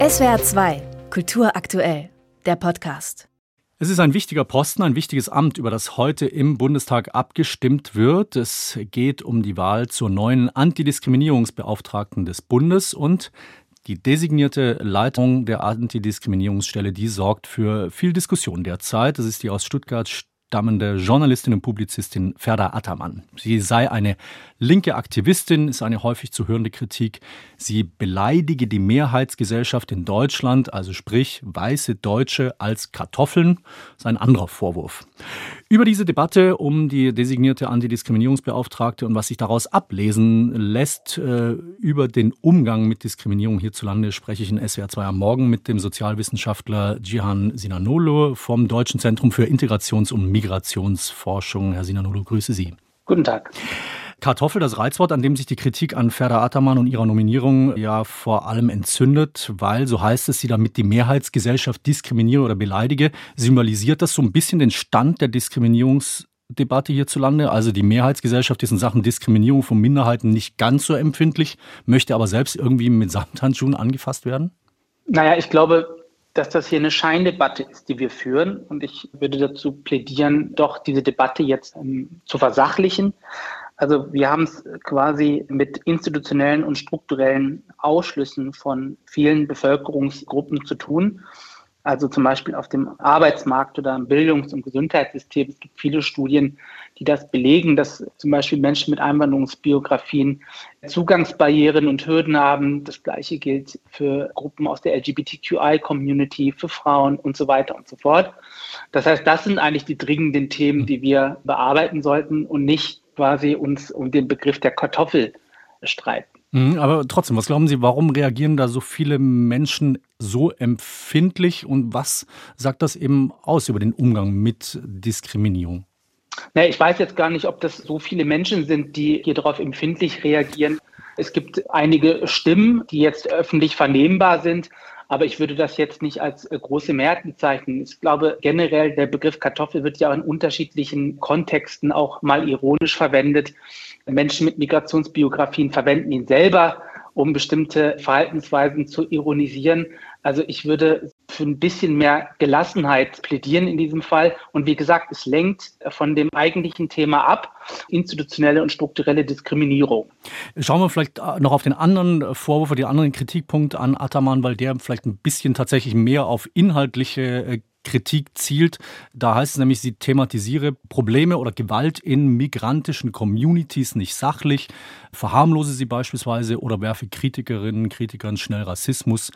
SWR 2, Kultur aktuell, der Podcast. Es ist ein wichtiger Posten, ein wichtiges Amt, über das heute im Bundestag abgestimmt wird. Es geht um die Wahl zur neuen Antidiskriminierungsbeauftragten des Bundes und die designierte Leitung der Antidiskriminierungsstelle, die sorgt für viel Diskussion derzeit. Das ist die aus Stuttgart stammende Journalistin und Publizistin Ferda Ataman. Sie sei eine linke Aktivistin, ist eine häufig zu hörende Kritik. Sie beleidige die Mehrheitsgesellschaft in Deutschland, also sprich weiße Deutsche als Kartoffeln. Das ist ein anderer Vorwurf. Über diese Debatte um die designierte Antidiskriminierungsbeauftragte und was sich daraus ablesen lässt, über den Umgang mit Diskriminierung hierzulande, spreche ich in SWR 2 am Morgen mit dem Sozialwissenschaftler Cihan Sinanoglu vom Deutschen Zentrum für Integrations- und Migrationsforschung. Herr Sinanoglu, grüße Sie. Guten Tag. Kartoffel, das Reizwort, an dem sich die Kritik an Ferda Ataman und ihrer Nominierung ja vor allem entzündet, weil, so heißt es, sie damit die Mehrheitsgesellschaft diskriminiere oder beleidige. Symbolisiert das so ein bisschen den Stand der Diskriminierungsdebatte hierzulande? Also die Mehrheitsgesellschaft ist in Sachen Diskriminierung von Minderheiten nicht ganz so empfindlich, möchte aber selbst irgendwie mit Samthandschuhen angefasst werden? Naja, ich glaube, dass das hier eine Scheindebatte ist, die wir führen. Und ich würde dazu plädieren, doch diese Debatte jetzt zu versachlichen. Also wir haben es quasi mit institutionellen und strukturellen Ausschlüssen von vielen Bevölkerungsgruppen zu tun. Also zum Beispiel auf dem Arbeitsmarkt oder im Bildungs- und Gesundheitssystem. Es gibt viele Studien, die das belegen, dass zum Beispiel Menschen mit Einwanderungsbiografien Zugangsbarrieren und Hürden haben. Das Gleiche gilt für Gruppen aus der LGBTQI-Community, für Frauen und so weiter und so fort. Das heißt, das sind eigentlich die dringenden Themen, die wir bearbeiten sollten und nicht quasi uns um den Begriff der Kartoffel streiten. Aber trotzdem, was glauben Sie, warum reagieren da so viele Menschen so empfindlich und was sagt das eben aus über den Umgang mit Diskriminierung? Naja, ich weiß jetzt gar nicht, ob das so viele Menschen sind, die hier darauf empfindlich reagieren. Es gibt einige Stimmen, die jetzt öffentlich vernehmbar sind, aber ich würde das jetzt nicht als große Mehrheit bezeichnen. Ich glaube generell, der Begriff Kartoffel wird ja in unterschiedlichen Kontexten auch mal ironisch verwendet. Menschen mit Migrationsbiografien verwenden ihn selber, um bestimmte Verhaltensweisen zu ironisieren. Also ich würde für ein bisschen mehr Gelassenheit plädieren in diesem Fall. Und wie gesagt, es lenkt von dem eigentlichen Thema ab, institutionelle und strukturelle Diskriminierung. Schauen wir vielleicht noch auf den anderen Vorwurf oder den anderen Kritikpunkt an Ataman, weil der vielleicht ein bisschen tatsächlich mehr auf inhaltliche Kritik zielt. Da heißt es nämlich, sie thematisiere Probleme oder Gewalt in migrantischen Communities nicht sachlich, verharmlose sie beispielsweise oder werfe Kritikerinnen, Kritikern schnell Rassismus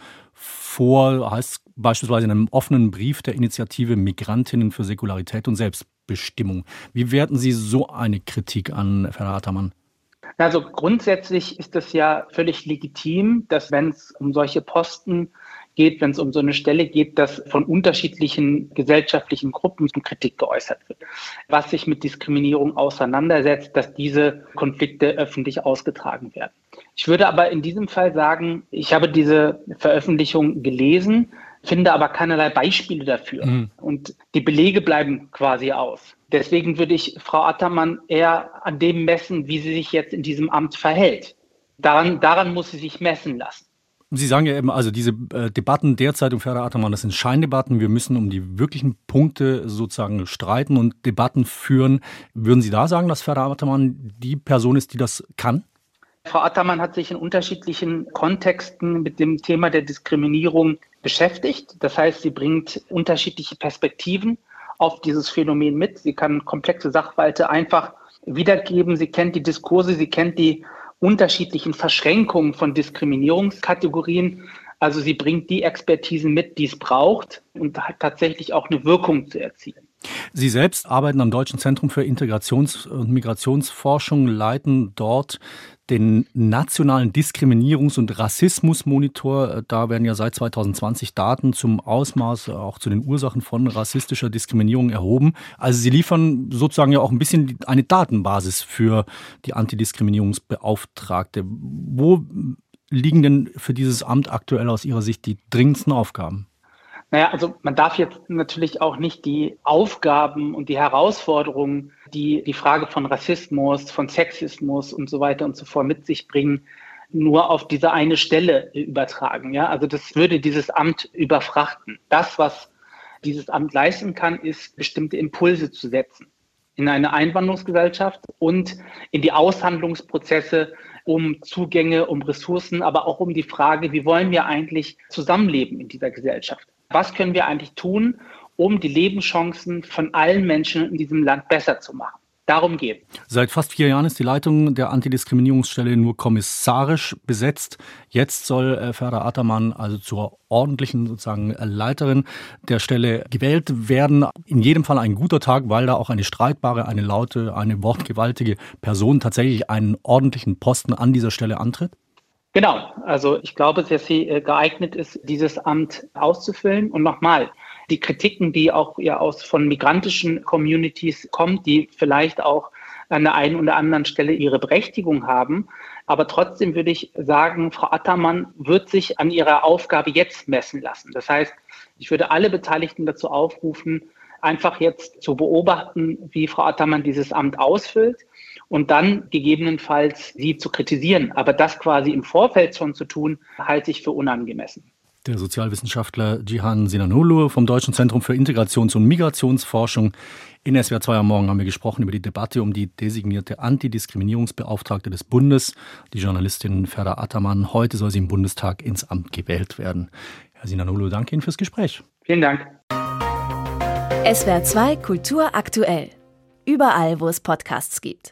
vor, heißt beispielsweise in einem offenen Brief der Initiative Migrantinnen für Säkularität und Selbstbestimmung. Wie werten Sie so eine Kritik an, Ferda Ataman? Also grundsätzlich ist es ja völlig legitim, dass wenn es um solche Posten geht, wenn es um so eine Stelle geht, dass von unterschiedlichen gesellschaftlichen Gruppen Kritik geäußert wird, was sich mit Diskriminierung auseinandersetzt, dass diese Konflikte öffentlich ausgetragen werden. Ich würde aber in diesem Fall sagen, ich habe diese Veröffentlichung gelesen, finde aber keinerlei Beispiele dafür. Und die Belege bleiben quasi aus. Deswegen würde ich Frau Ataman eher an dem messen, wie sie sich jetzt in diesem Amt verhält. Daran muss sie sich messen lassen. Sie sagen ja eben, also diese Debatten derzeit um Ferda Ataman, das sind Scheindebatten. Wir müssen um die wirklichen Punkte sozusagen streiten und Debatten führen. Würden Sie da sagen, dass Ferda Ataman die Person ist, die das kann? Frau Ataman hat sich in unterschiedlichen Kontexten mit dem Thema der Diskriminierung beschäftigt. Das heißt, sie bringt unterschiedliche Perspektiven auf dieses Phänomen mit. Sie kann komplexe Sachverhalte einfach wiedergeben. Sie kennt die Diskurse, sie kennt die unterschiedlichen Verschränkungen von Diskriminierungskategorien. Also sie bringt die Expertisen mit, die es braucht und hat tatsächlich auch eine Wirkung zu erzielen. Sie selbst arbeiten am Deutschen Zentrum für Integrations- und Migrationsforschung, leiten dort den nationalen Diskriminierungs- und Rassismusmonitor. Da werden ja seit 2020 Daten zum Ausmaß, auch zu den Ursachen von rassistischer Diskriminierung erhoben. Also Sie liefern sozusagen ja auch ein bisschen eine Datenbasis für die Antidiskriminierungsbeauftragte. Wo liegen denn für dieses Amt aktuell aus Ihrer Sicht die dringendsten Aufgaben? Naja, also man darf jetzt natürlich auch nicht die Aufgaben und die Herausforderungen, die die Frage von Rassismus, von Sexismus und so weiter und so fort mit sich bringen, nur auf diese eine Stelle übertragen. Ja? Also das würde dieses Amt überfrachten. Das, was dieses Amt leisten kann, ist, bestimmte Impulse zu setzen in eine Einwanderungsgesellschaft und in die Aushandlungsprozesse um Zugänge, um Ressourcen, aber auch um die Frage, wie wollen wir eigentlich zusammenleben in dieser Gesellschaft? Was können wir eigentlich tun, um die Lebenschancen von allen Menschen in diesem Land besser zu machen? Darum geht es. Seit fast 4 Jahren ist die Leitung der Antidiskriminierungsstelle nur kommissarisch besetzt. Jetzt soll Ferda Ataman also zur ordentlichen sozusagen Leiterin der Stelle gewählt werden. In jedem Fall ein guter Tag, weil da auch eine streitbare, eine laute, eine wortgewaltige Person tatsächlich einen ordentlichen Posten an dieser Stelle antritt. Genau, also ich glaube, dass sie geeignet ist, dieses Amt auszufüllen. Und nochmal, die Kritiken, die auch von migrantischen Communities kommen, die vielleicht auch an der einen oder anderen Stelle ihre Berechtigung haben. Aber trotzdem würde ich sagen, Frau Ataman wird sich an ihrer Aufgabe jetzt messen lassen. Das heißt, ich würde alle Beteiligten dazu aufrufen, einfach jetzt zu beobachten, wie Frau Ataman dieses Amt ausfüllt und dann gegebenenfalls sie zu kritisieren. Aber das quasi im Vorfeld schon zu tun, halte ich für unangemessen. Der Sozialwissenschaftler Cihan Sinanoglu vom Deutschen Zentrum für Integrations- und Migrationsforschung. In SWR 2 am Morgen haben wir gesprochen über die Debatte um die designierte Antidiskriminierungsbeauftragte des Bundes, die Journalistin Ferda Ataman. Heute soll sie im Bundestag ins Amt gewählt werden. Herr Sinanoglu, danke Ihnen fürs Gespräch. Vielen Dank. SWR 2 Kultur aktuell. Überall, wo es Podcasts gibt.